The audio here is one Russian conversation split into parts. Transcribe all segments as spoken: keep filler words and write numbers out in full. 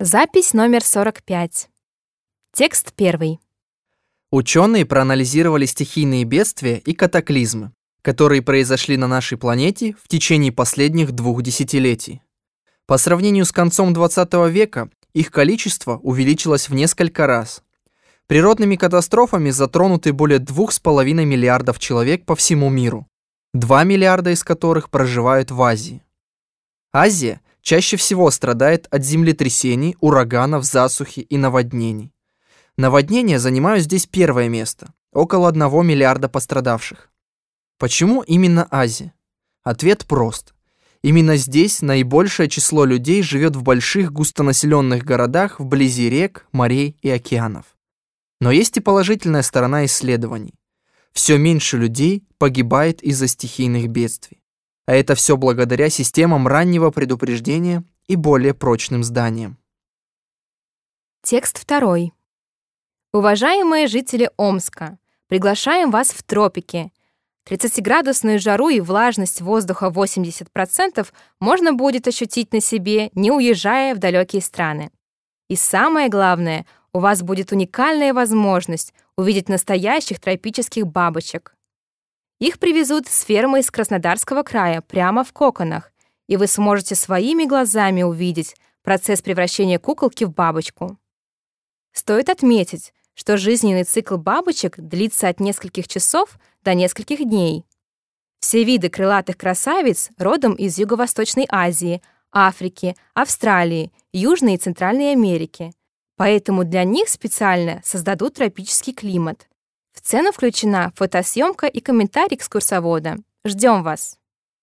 Запись номер сорок пять. Текст первый. Ученые проанализировали стихийные бедствия и катаклизмы, которые произошли на нашей планете в течение последних двух десятилетий. По сравнению с концом двадцатого века их количество увеличилось в несколько раз. Природными катастрофами затронуты более двух с половиной миллиардов человек по всему миру, два миллиарда из которых проживают в Азии. Азия чаще всего страдает от землетрясений, ураганов, засухи и наводнений. Наводнения занимают здесь первое место, около одного миллиарда пострадавших. Почему именно Азия? Ответ прост. Именно здесь наибольшее число людей живет в больших густонаселенных городах вблизи рек, морей и океанов. Но есть и положительная сторона исследований. Все меньше людей погибает из-за стихийных бедствий. А это все благодаря системам раннего предупреждения и более прочным зданиям. Текст второй. Уважаемые жители Омска, приглашаем вас в тропики. тридцатиградусную жару и влажность воздуха восемьдесят процентов можно будет ощутить на себе, не уезжая в далекие страны. И самое главное, у вас будет уникальная возможность увидеть настоящих тропических бабочек. Их привезут с фермы из Краснодарского края прямо в коконах, и вы сможете своими глазами увидеть процесс превращения куколки в бабочку. Стоит отметить, что жизненный цикл бабочек длится от нескольких часов до нескольких дней. Все виды крылатых красавиц родом из Юго-Восточной Азии, Африки, Австралии, Южной и Центральной Америки, поэтому для них специально создадут тропический климат. В цену включена фотосъемка и комментарий экскурсовода. Ждем вас.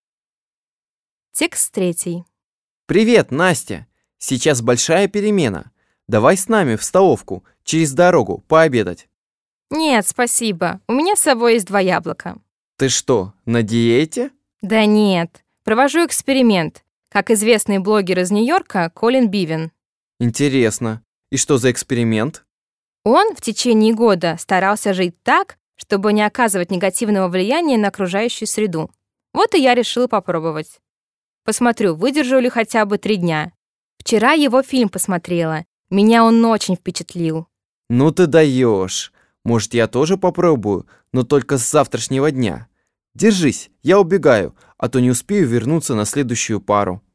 Текст третий. Привет, Настя! Сейчас большая перемена. Давай с нами в столовку, через дорогу, пообедать. Нет, спасибо. У меня с собой есть два яблока. Ты что, на диете? Да нет. Провожу эксперимент, как известный блогер из Нью-Йорка Колин Бивен. Интересно. И что за эксперимент? Он в течение года старался жить так, чтобы не оказывать негативного влияния на окружающую среду. Вот и я решила попробовать. Посмотрю, выдержу ли хотя бы три дня. Вчера его фильм посмотрела. Меня он очень впечатлил. Ну ты даешь. Может, я тоже попробую, но только с завтрашнего дня. Держись, я убегаю, а то не успею вернуться на следующую пару.